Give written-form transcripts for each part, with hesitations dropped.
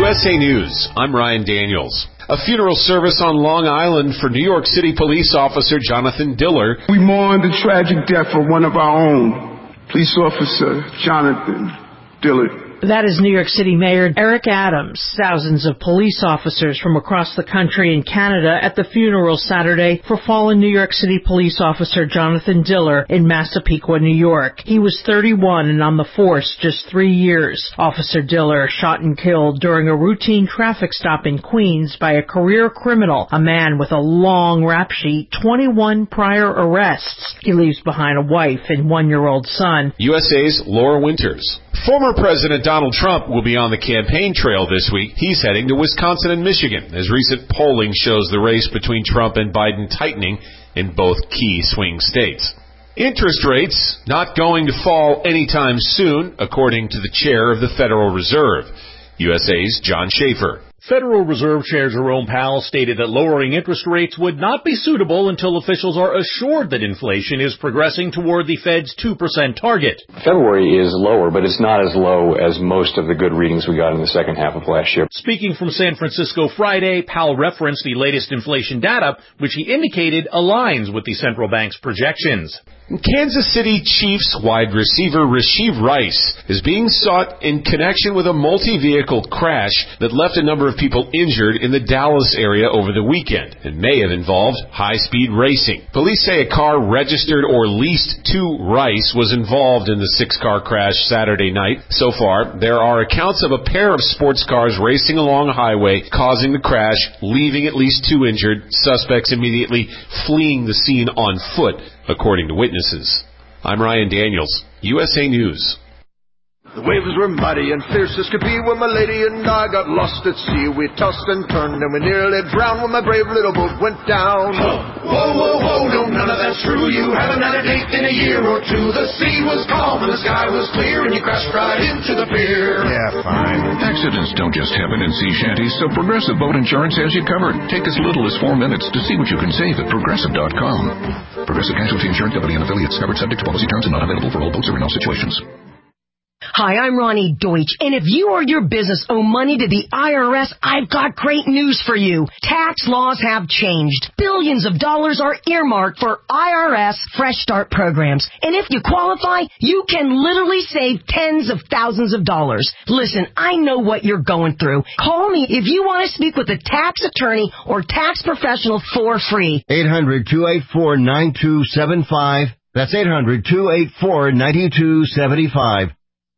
USA News, I'm Ryan Daniels. A funeral service on Long Island for New York City police officer Jonathan Diller. We mourn the tragic death of one of our own, police officer Jonathan Diller. That is New York City Mayor Eric Adams. Thousands of police officers from across the country and Canada at the funeral Saturday for fallen New York City police officer Jonathan Diller in Massapequa, New York. He was 31 and on the force just 3 years. Officer Diller shot and killed during a routine traffic stop in Queens by a career criminal, a man with a long rap sheet, 21 prior arrests. He leaves behind a wife and 1-year-old son. USA's Laura Winters. Former President Donald Trump will be on the campaign trail this week. He's heading to Wisconsin and Michigan, as recent polling shows the race between Trump and Biden tightening in both key swing states. Interest rates not going to fall anytime soon, according to the chair of the Federal Reserve, USA's John Schaefer. Federal Reserve Chair Jerome Powell stated that lowering interest rates would not be suitable until officials are assured that inflation is progressing toward the Fed's 2% target. February is lower, but it's not as low as most of the good readings we got in the second half of last year. Speaking from San Francisco Friday, Powell referenced the latest inflation data, which he indicated aligns with the central bank's projections. Kansas City Chiefs wide receiver Rashee Rice is being sought in connection with a multi-vehicle crash that left a number of people injured in the Dallas area over the weekend and may have involved high-speed racing. Police say a car registered or leased to Rice was involved in the 6-car crash Saturday night. So far, there are accounts of a pair of sports cars racing along a highway, causing the crash, leaving at least 2 injured, suspects immediately fleeing the scene on foot, according to witnesses. I'm Ryan Daniels, USA News. The waves were muddy and fierce as could be when my lady and I got lost at sea. We tossed and turned and we nearly drowned when my brave little boat went down. Whoa, whoa, whoa, no, none of that's true. You haven't had a date in a year or two. The sea was calm and the sky was clear and you crashed right into the pier. Yeah, fine. Accidents don't just happen in sea shanties, so Progressive Boat Insurance has you covered. Take as little as 4 minutes to see what you can save at Progressive.com. Progressive Casualty Insurance Company and affiliates, covered subject to policy terms and not available for all boats or in all situations. Hi, I'm Ronnie Deutsch, and if you or your business owe money to the IRS, I've got great news for you. Tax laws have changed. Billions of dollars are earmarked for IRS Fresh Start programs, and if you qualify, you can literally save tens of thousands of dollars. Listen, I know what you're going through. Call me if you want to speak with a tax attorney or tax professional for free. 800-284-9275. That's 800-284-9275.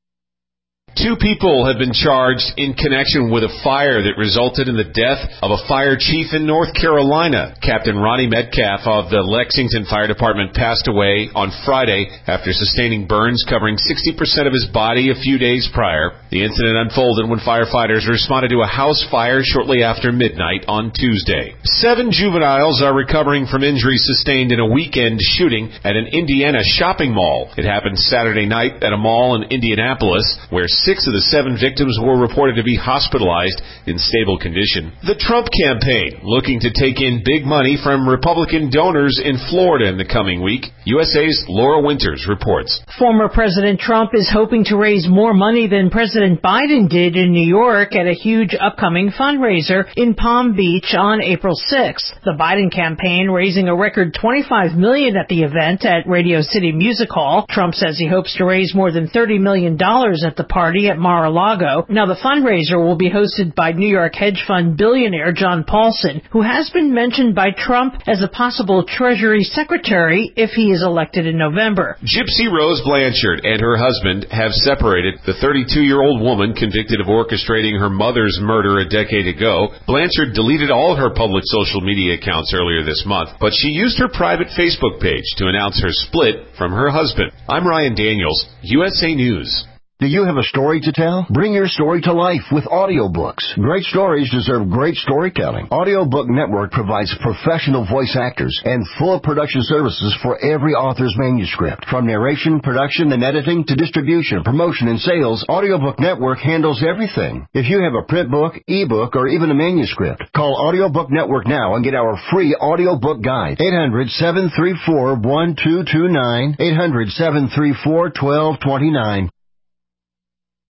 2 people have been charged in connection with a fire that resulted in the death of a fire chief in North Carolina. Captain Ronnie Metcalf of the Lexington Fire Department passed away on Friday after sustaining burns covering 60% of his body a few days prior. The incident unfolded when firefighters responded to a house fire shortly after midnight on Tuesday. 7 juveniles are recovering from injuries sustained in a weekend shooting at an Indiana shopping mall. It happened Saturday night at a mall in Indianapolis, where 6 of the 7 victims were reported to be hospitalized in stable condition. The Trump campaign looking to take in big money from Republican donors in Florida in the coming week. USA's Laura Winters reports. Former President Trump is hoping to raise more money than President Biden did in New York at a huge upcoming fundraiser in Palm Beach on April 6th. The Biden campaign raising a record $25 million at the event at Radio City Music Hall. Trump says he hopes to raise more than $30 million at the party at Mar-a-Lago. Now, the fundraiser will be hosted by New York hedge fund billionaire John Paulson, who has been mentioned by Trump as a possible Treasury Secretary if he is elected in November. Gypsy Rose Blanchard and her husband have separated. The 32-year-old woman convicted of orchestrating her mother's murder a decade ago. Blanchard deleted all her public social media accounts earlier this month, but she used her private Facebook page to announce her split from her husband. I'm Ryan Daniels, USA News. Do you have a story to tell? Bring your story to life with audiobooks. Great stories deserve great storytelling. Audiobook Network provides professional voice actors and full production services for every author's manuscript. From narration, production, and editing to distribution, promotion, and sales, Audiobook Network handles everything. If you have a print book, ebook, or even a manuscript, call Audiobook Network now and get our free audiobook guide. 800-734-1229. 800-734-1229.